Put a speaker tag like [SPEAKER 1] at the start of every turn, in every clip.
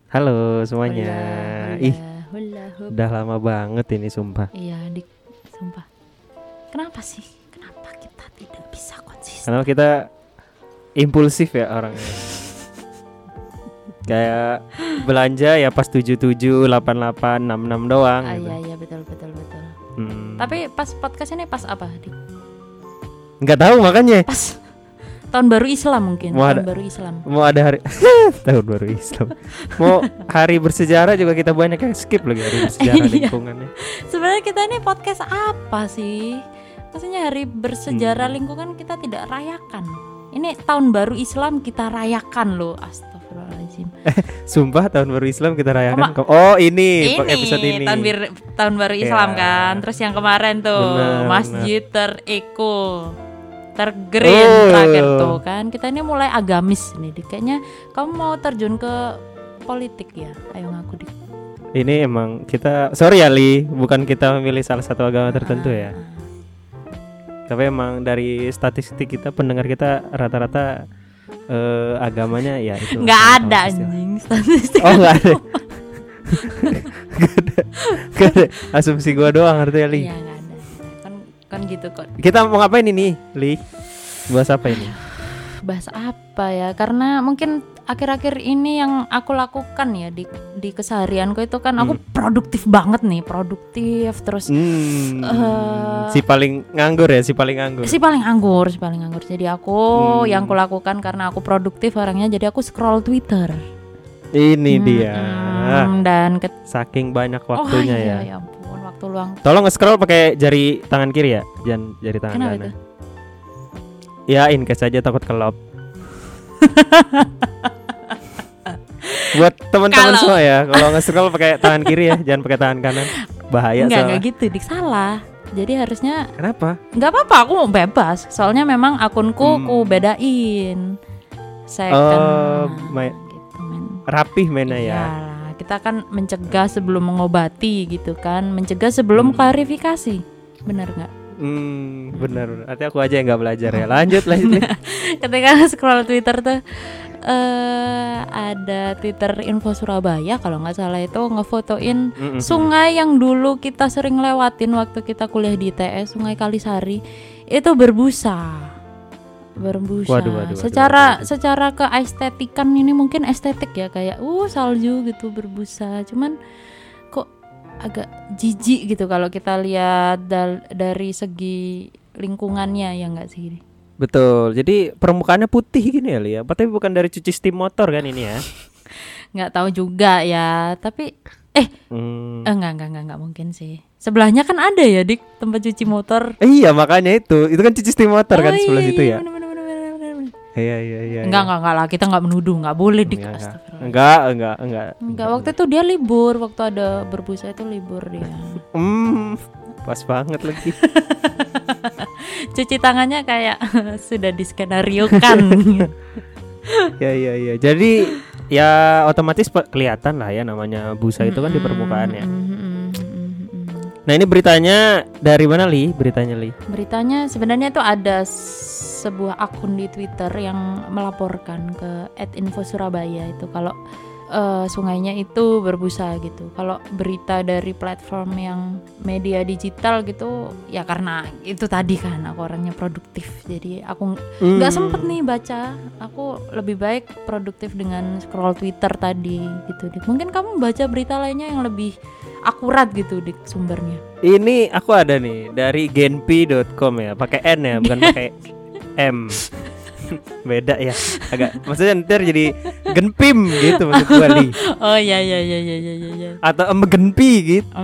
[SPEAKER 1] Halo semuanya. Ih,
[SPEAKER 2] Hula hoop.
[SPEAKER 1] udah lama banget ini sumpah.
[SPEAKER 2] Iya, sumpah. Kenapa sih? Kenapa kita tidak bisa konsisten?
[SPEAKER 1] Karena kita impulsif ya orangnya. Kayak belanja ya pas 77, 88, 66 doang gitu.
[SPEAKER 2] Iya betul.
[SPEAKER 1] Hmm.
[SPEAKER 2] Tapi pas podcast ini pas apa, Dik?
[SPEAKER 1] Nggak tahu makanya.
[SPEAKER 2] Pas tahun baru Islam mungkin.
[SPEAKER 1] Mau
[SPEAKER 2] Tahun
[SPEAKER 1] ada-
[SPEAKER 2] baru Islam.
[SPEAKER 1] Mau ada hari tahun baru Islam. Mau hari bersejarah juga kita banyak yang skip lagi hari bersejarah
[SPEAKER 2] Iya.
[SPEAKER 1] lingkungannya.
[SPEAKER 2] Sebenarnya kita ini podcast apa sih? Maksudnya hari bersejarah lingkungan kita tidak rayakan. Ini tahun baru Islam kita rayakan loh. Astagfirullahaladzim.
[SPEAKER 1] Sumpah tahun baru Islam kita rayakan.
[SPEAKER 2] Kok
[SPEAKER 1] Oh, ini episode ini.
[SPEAKER 2] tahun baru Islam
[SPEAKER 1] Ya.
[SPEAKER 2] kan. Terus yang kemarin tuh
[SPEAKER 1] Benar,
[SPEAKER 2] masjid tereko tergreen
[SPEAKER 1] Oh.
[SPEAKER 2] terakhir tuh kan. Kita ini mulai agamis nih, Dik. Kayaknya kamu mau terjun ke politik ya? Ayo ngaku, Dik.
[SPEAKER 1] Ini emang kita sorry ya Li, bukan kita memilih salah satu agama tertentu ya. Tapi emang dari statistik kita pendengar kita rata-rata agamanya ya itu.
[SPEAKER 2] Nggak ada
[SPEAKER 1] Islam.
[SPEAKER 2] anjing statistik.
[SPEAKER 1] Oh nggak ada. Gak ada. Asumsi gua doang artinya Li.
[SPEAKER 2] Iya nggak ada. Kan gitu kok.
[SPEAKER 1] Kita mau ngapain ini Li? Bahas apa ini?
[SPEAKER 2] Bahas apa ya? Karena mungkin akhir-akhir ini yang aku lakukan ya di keseharianku itu kan aku produktif banget nih, produktif terus
[SPEAKER 1] Si paling nganggur ya, si paling nganggur.
[SPEAKER 2] si paling anggur. Jadi aku yang kulakukan karena aku produktif orangnya, jadi aku scroll Twitter.
[SPEAKER 1] Ini dia.
[SPEAKER 2] Dan
[SPEAKER 1] Saking banyak waktunya
[SPEAKER 2] oh,
[SPEAKER 1] ya.
[SPEAKER 2] iya, ya ampun, waktu luang.
[SPEAKER 1] Tolong nge-scroll pakai jari tangan kiri ya, jangan jari tangan
[SPEAKER 2] Kenapa
[SPEAKER 1] kanan.
[SPEAKER 2] itu?
[SPEAKER 1] Ya, in case aja takut kelop. Buat teman-teman
[SPEAKER 2] Kalau-
[SPEAKER 1] semua ya, kalau nge-scroll pakai tangan kiri ya, jangan pakai tangan kanan. Bahaya
[SPEAKER 2] Enggak
[SPEAKER 1] soalnya.
[SPEAKER 2] gitu, Dik, salah. Jadi harusnya
[SPEAKER 1] Kenapa?
[SPEAKER 2] nggak apa-apa, aku mau bebas. Soalnya memang akunku ku bedain. Second gitu, men.
[SPEAKER 1] Rapih mainnya ya.
[SPEAKER 2] Iyalah, kita kan mencegah sebelum mengobati gitu kan, mencegah sebelum klarifikasi. Bener nggak?
[SPEAKER 1] Bener. Artinya aku aja yang nggak belajar ya. Lanjut.
[SPEAKER 2] Ketika scroll Twitter tuh ada Twitter Info Surabaya kalau nggak salah itu ngefotoin sungai yang dulu kita sering lewatin waktu kita kuliah di ITS, Sungai Kalisari itu berbusa.
[SPEAKER 1] Waduh.
[SPEAKER 2] Secara keestetikan ini mungkin estetik ya, kayak salju gitu berbusa. Cuman kok agak jijik gitu kalau kita lihat dari segi lingkungannya, ya nggak sih?
[SPEAKER 1] Betul. Jadi permukaannya putih gini ya, Li ya. Tapi bukan dari cuci steam motor kan ini ya.
[SPEAKER 2] Nggak tahu juga ya, tapi enggak mungkin sih. Sebelahnya kan ada ya, Dik, tempat cuci motor.
[SPEAKER 1] Iya, makanya itu kan cuci steam motor kan sebelah situ ya.
[SPEAKER 2] Bener.
[SPEAKER 1] Iya.
[SPEAKER 2] Enggak lah, kita nggak menuduh, nggak boleh, Dik.
[SPEAKER 1] Astagfirullah. Enggak.
[SPEAKER 2] Waktu itu dia libur, waktu ada berbusa itu libur dia.
[SPEAKER 1] Pas banget lagi.
[SPEAKER 2] Cuci tangannya kayak sudah diskenariokan.
[SPEAKER 1] Ya. Jadi ya otomatis kelihatan lah ya namanya busa itu kan di permukaannya. Nah, ini beritanya dari mana, Li?
[SPEAKER 2] Beritanya sebenarnya itu ada sebuah akun di Twitter yang melaporkan ke @infosurabaya itu kalau sungainya itu berbusa gitu. Kalau berita dari platform yang media digital gitu ya, karena itu tadi kan aku orangnya produktif, jadi aku nggak sempet nih baca. Aku lebih baik produktif dengan scroll Twitter tadi gitu, Dik. Mungkin kamu baca berita lainnya yang lebih akurat gitu, Dik, sumbernya.
[SPEAKER 1] Ini aku ada nih dari genpi.com ya, pakai N ya, bukan pakai M. Beda ya, agak maksudnya ntar jadi genpim gitu maksud gua, Li.
[SPEAKER 2] Oh iya.
[SPEAKER 1] Atau genpi gitu.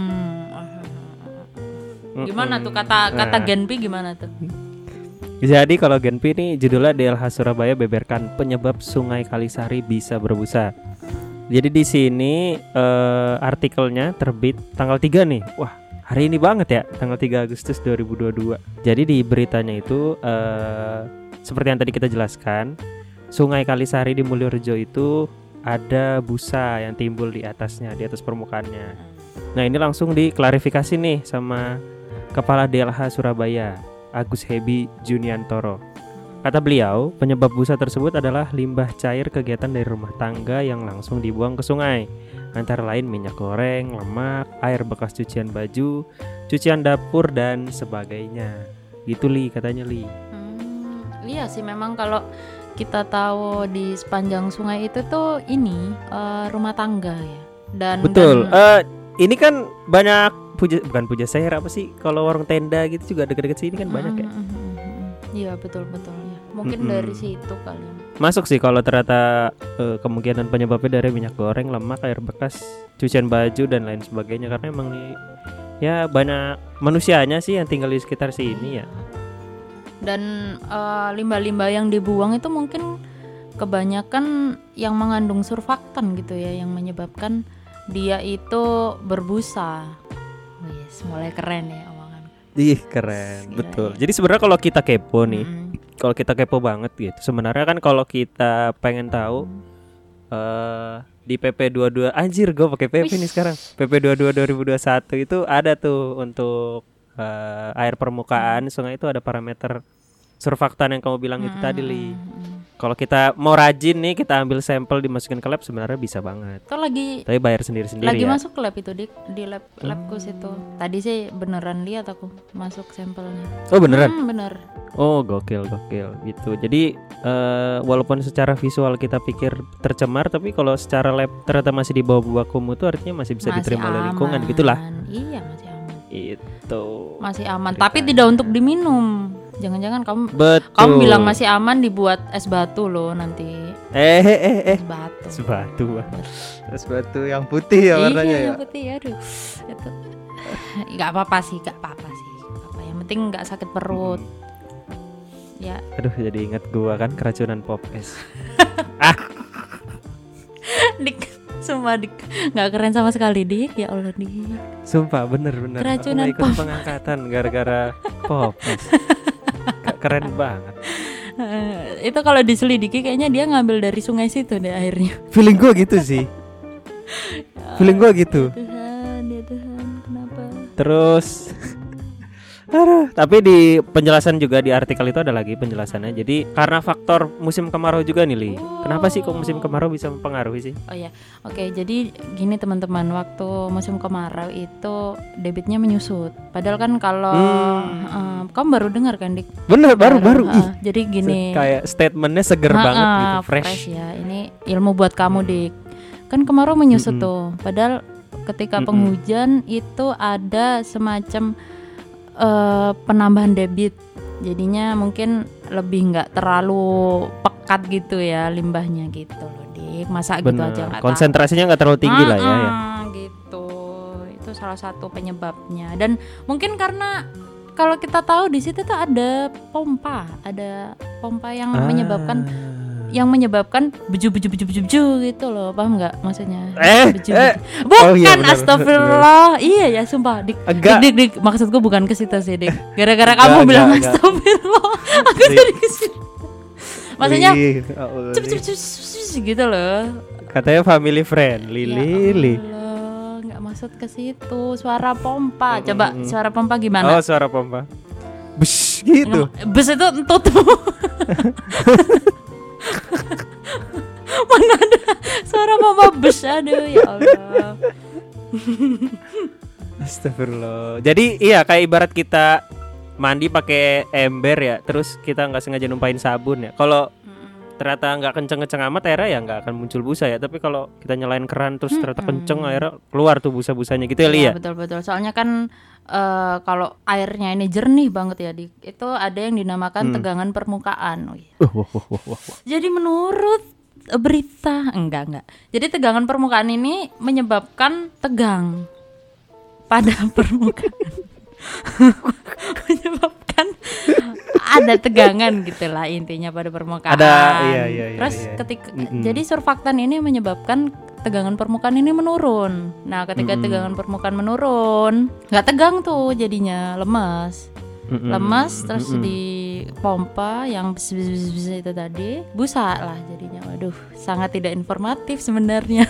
[SPEAKER 2] Gimana tuh kata Genpi gimana tuh?
[SPEAKER 1] Jadi kalau Genpi ini judulnya DLH Surabaya beberkan penyebab Sungai Kalisari bisa berbusa. Jadi di sini artikelnya terbit tanggal 3 nih. Wah, hari ini banget ya, tanggal 3 Agustus 2022. Jadi di beritanya itu seperti yang tadi kita jelaskan, Sungai Kalisari di Mulyorejo itu ada busa yang timbul di atasnya, di atas permukaannya. Nah, ini langsung diklarifikasi nih sama Kepala DLH Surabaya, Agus Hebi Juniantoro. Kata beliau, penyebab busa tersebut adalah limbah cair kegiatan dari rumah tangga yang langsung dibuang ke sungai. Antara lain minyak goreng, lemak, air bekas cucian baju, cucian dapur, dan sebagainya. Gitu Li, katanya Li.
[SPEAKER 2] Iya sih, memang kalau kita tahu di sepanjang sungai itu tuh ini rumah tangga ya.
[SPEAKER 1] Betul. Ini kan banyak bukan puja seher apa sih? Kalau warung tenda gitu juga deket-deket sini kan banyak ya.
[SPEAKER 2] Iya betul ya. Mungkin dari situ kali.
[SPEAKER 1] Masuk sih kalau ternyata kemungkinan penyebabnya dari minyak goreng, lemak, air bekas, cucian baju dan lain sebagainya. Karena emang nih ya banyak manusianya sih yang tinggal di sekitar sini ya.
[SPEAKER 2] Dan limbah-limbah yang dibuang itu mungkin kebanyakan yang mengandung surfaktan gitu ya, yang menyebabkan dia itu berbusa. Wih, mulai keren ya omongan.
[SPEAKER 1] Ih keren, betul. Jadi sebenarnya kalau kita kepo nih, kalau kita kepo banget gitu, sebenarnya kan kalau kita pengen tahu di PP 22, anjir gue pakai PP nih sekarang. PP 22 2021 itu ada tuh untuk air permukaan sungai itu ada parameter surfaktan yang kamu bilang itu tadi Li. Kalau kita mau rajin nih, kita ambil sampel dimasukin ke lab sebenarnya bisa banget.
[SPEAKER 2] Itu lagi.
[SPEAKER 1] Tapi bayar sendiri-sendiri
[SPEAKER 2] lagi
[SPEAKER 1] ya.
[SPEAKER 2] Masuk ke lab itu di labku situ. Tadi sih beneran lihat aku masuk sampelnya.
[SPEAKER 1] Oh beneran?
[SPEAKER 2] Bener.
[SPEAKER 1] Oh gokil gitu. Jadi walaupun secara visual kita pikir tercemar, tapi kalau secara lab ternyata masih di bawah baku mutu, artinya masih bisa diterima oleh lingkungan gitulah.
[SPEAKER 2] Iya masih aman.
[SPEAKER 1] Itu.
[SPEAKER 2] Masih aman. Tapi tidak untuk diminum. Jangan-jangan kamu bilang masih aman dibuat es batu loh nanti. Es batu.
[SPEAKER 3] Es batu yang putih ya warnanya ya.
[SPEAKER 2] Iya yang putih aduh. Itu enggak apa-apa sih. Yang penting enggak sakit perut. Ya.
[SPEAKER 1] Aduh jadi ingat gua kan keracunan pop es.
[SPEAKER 2] Dik, sumpah Dik, nggak keren sama sekali Dik, ya Allah Dik.
[SPEAKER 1] Sumpah bener.
[SPEAKER 2] Keracunan
[SPEAKER 1] ikut pengangkatan gara-gara pop es. Keren banget.
[SPEAKER 2] Itu kalau diselidiki kayaknya dia ngambil dari sungai situ deh airnya.
[SPEAKER 1] Feeling gua gitu sih. Feeling gua gitu.
[SPEAKER 2] Tuhan, kenapa?
[SPEAKER 1] Terus tapi di penjelasan juga di artikel itu ada lagi penjelasannya. Jadi karena faktor musim kemarau juga nih Li. Kenapa sih kok musim kemarau bisa mempengaruhi sih?
[SPEAKER 2] Oh ya, oke. Jadi gini teman-teman, waktu musim kemarau itu debitnya menyusut. Padahal kan kalau kamu baru dengar kan Dik?
[SPEAKER 1] Bener baru.
[SPEAKER 2] Jadi gini.
[SPEAKER 1] Kayak statementnya seger banget gitu,
[SPEAKER 2] fresh ya. Ini ilmu buat kamu Dik. Kan kemarau menyusut tuh. Padahal ketika penghujan itu ada semacam penambahan debit, jadinya mungkin lebih nggak terlalu pekat gitu ya limbahnya gitu loh Dik. Masa gitu aja nggak
[SPEAKER 1] konsentrasinya nggak terlalu tinggi lah ya.
[SPEAKER 2] Gitu, itu salah satu penyebabnya. Dan mungkin karena kalau kita tahu di situ tuh ada pompa yang menyebabkan beju gitu loh, paham nggak maksudnya? Bukan,
[SPEAKER 1] iya,
[SPEAKER 2] astagfirullah. Iya ya, sumpah Dik, maksudku bukan ke situ sih Dik. Gara-gara kamu bilang astagfirullah, aku jadi ke situ. Maksudnya gitu loh.
[SPEAKER 1] Katanya family friendly, Lili.
[SPEAKER 2] Nggak maksud ke situ. Suara pompa, coba suara pompa gimana?
[SPEAKER 1] Oh, suara pompa. Bus gitu.
[SPEAKER 2] Bus itu entut. Mana ada suara mama bus, aduh ya Allah.
[SPEAKER 1] Astagfirullah. Jadi iya kayak ibarat kita mandi pakai ember ya, terus kita nggak sengaja numpain sabun ya. Kalau ternyata nggak kenceng-kenceng amat airnya ya nggak akan muncul busa ya. Tapi kalau kita nyalain keran terus ternyata kenceng airnya keluar tuh busa-busanya gitu ya Li ya.
[SPEAKER 2] Betul. Soalnya kan kalau airnya ini jernih banget ya Dik, itu ada yang dinamakan tegangan permukaan. Jadi menurut berita enggak. Jadi tegangan permukaan ini menyebabkan tegang pada permukaan. Menyebabkan ada tegangan gitulah intinya pada permukaan.
[SPEAKER 1] Iya.
[SPEAKER 2] Terus ketika jadi surfaktan ini menyebabkan tegangan permukaan ini menurun. Nah, ketika tegangan permukaan menurun, nggak tegang tuh jadinya lemas. Terus di pompa yang bis itu tadi busa lah jadinya. Waduh, sangat tidak informatif sebenarnya.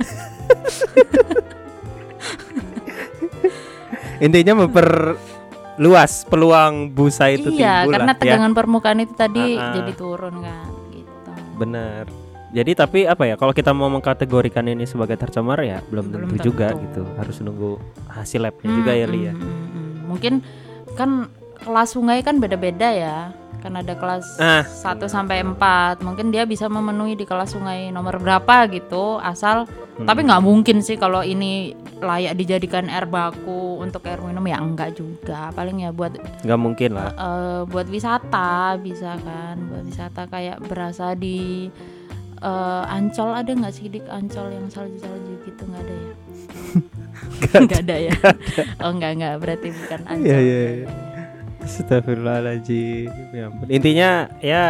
[SPEAKER 1] Intinya luas peluang busa itu
[SPEAKER 2] iya,
[SPEAKER 1] timbul
[SPEAKER 2] karena
[SPEAKER 1] lah, ya.
[SPEAKER 2] tegangan permukaan itu tadi
[SPEAKER 1] Ah, ah.
[SPEAKER 2] jadi turun kan gitu.
[SPEAKER 1] Bener. Jadi tapi apa ya? Kalau kita mau mengkategorikan ini sebagai tercemar ya belum
[SPEAKER 2] Belum
[SPEAKER 1] tentu juga
[SPEAKER 2] tentu.
[SPEAKER 1] gitu. Harus nunggu hasil labnya juga ya Li ya.
[SPEAKER 2] Mungkin kan kelas sungai kan beda-beda ya. Kan ada kelas 1 sampai 4. Mungkin dia bisa memenuhi di kelas sungai nomor berapa gitu, asal tapi nggak mungkin sih kalau ini layak dijadikan air baku untuk air minum ya enggak juga. Paling ya buat
[SPEAKER 1] Nggak mungkin lah.
[SPEAKER 2] buat wisata bisa kan. Buat wisata kayak berasa di Ancol, ada nggak sih di Ancol yang salju-salju gitu, nggak ada ya? Nggak ada ya? Oh nggak berarti bukan Ancol.
[SPEAKER 1] Iya, iya, iya. Astagfirullahaladzim. Ya ampun. Intinya ya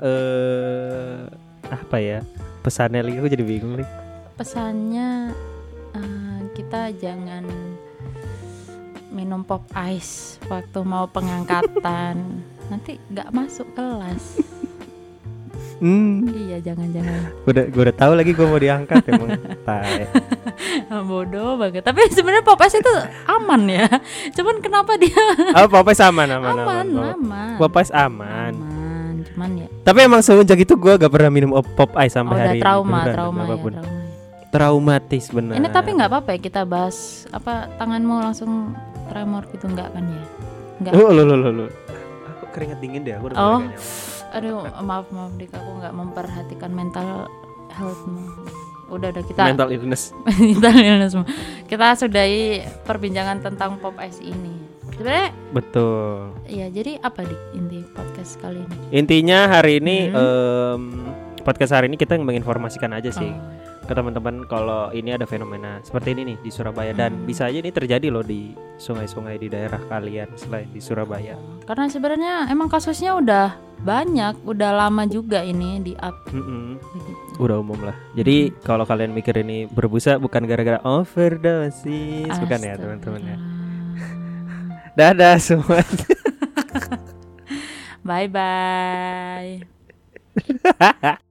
[SPEAKER 1] apa ya? Pesannya Li, aku jadi bingung Li.
[SPEAKER 2] Pesannya kita jangan minum pop ice waktu mau pengangkatan. Nanti nggak masuk kelas. Iya, jangan.
[SPEAKER 1] Gue udah tahu lagi gue mau diangkat emang. Tai.
[SPEAKER 2] Bodoh banget. Tapi sebenarnya pop ice itu aman ya. Cuman kenapa dia
[SPEAKER 1] Oh, Popeyes aman.
[SPEAKER 2] aman.
[SPEAKER 1] Popeyes aman.
[SPEAKER 2] Cuman ya
[SPEAKER 1] Tapi emang semenjak itu gue gak pernah minum Popeyes sampai
[SPEAKER 2] udah
[SPEAKER 1] hari
[SPEAKER 2] trauma
[SPEAKER 1] ini.
[SPEAKER 2] ya,
[SPEAKER 1] Apapun.
[SPEAKER 2] trauma.
[SPEAKER 1] Traumatis benar.
[SPEAKER 2] Ini tapi nggak apa-apa ya kita bahas apa tanganmu langsung tremor gitu nggak kan ya? Nggak.
[SPEAKER 1] Lo. Aku keringat dingin deh. Aku udah
[SPEAKER 2] Oh.
[SPEAKER 1] mulai gak nyaman.
[SPEAKER 2] Aduh, maaf Dik, aku nggak memperhatikan mental healthmu. Udah kita
[SPEAKER 1] Mental illness.
[SPEAKER 2] mental illnessmu. Kita sudahi perbincangan tentang pop ice ini. Sebenarnya
[SPEAKER 1] Betul.
[SPEAKER 2] ya jadi apa Dik inti podcast kali ini?
[SPEAKER 1] Intinya hari ini podcast hari ini kita menginformasikan aja sih
[SPEAKER 2] Oh.
[SPEAKER 1] ke teman-teman kalau ini ada fenomena seperti ini nih di Surabaya dan bisa aja ini terjadi loh di sungai-sungai di daerah kalian selain di Surabaya.
[SPEAKER 2] Karena sebenarnya emang kasusnya udah banyak, udah lama juga ini di up begitu.
[SPEAKER 1] Udah umum lah. Jadi kalau kalian mikir ini berbusa bukan gara-gara overdosis, bukan ya teman-teman ya. Dadah semua.
[SPEAKER 2] Bye bye.